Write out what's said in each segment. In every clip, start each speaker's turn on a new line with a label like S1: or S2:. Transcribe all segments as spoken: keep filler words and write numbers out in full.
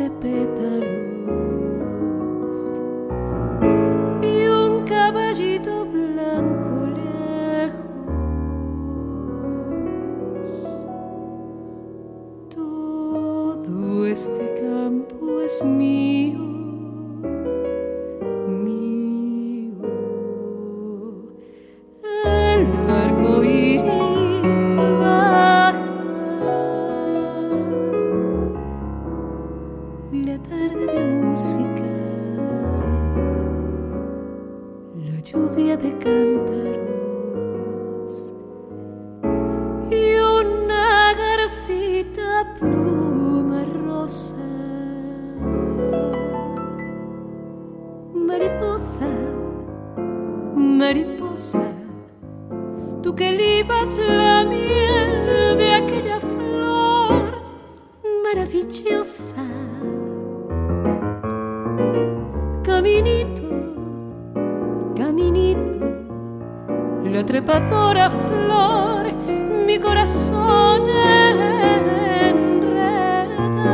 S1: de pétalos y un caballito blanco lejos. Todo este campo es mío, mío. El arco iris baja, la tarde de música, la lluvia de cántaros y una garcita pluma rosa. Mariposa, mariposa, tú que libas la miel de aquella flor maravillosa. Caminito, caminito, la trepadora flor mi corazón enreda.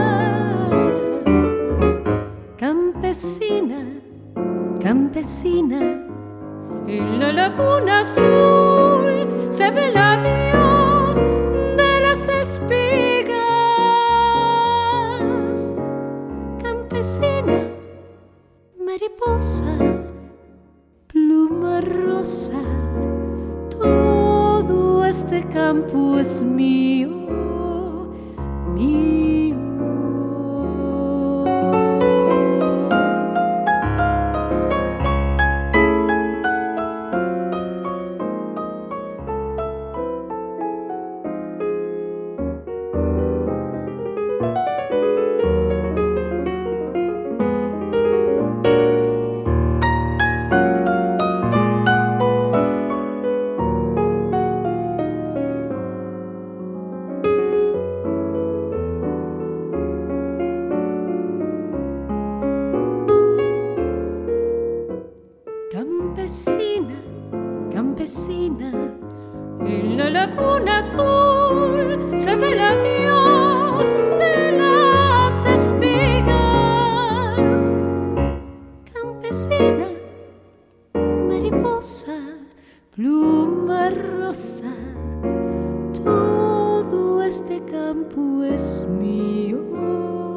S1: Campesina, campesina, en la laguna azul se ve el adiós de las espigas. Campesina, mariposa, pluma rosa, todo este campo es mío, mío. Campesina, campesina, en la laguna azul se ve el adiós de las espigas. Campesina, mariposa, pluma rosa, todo este campo es mío.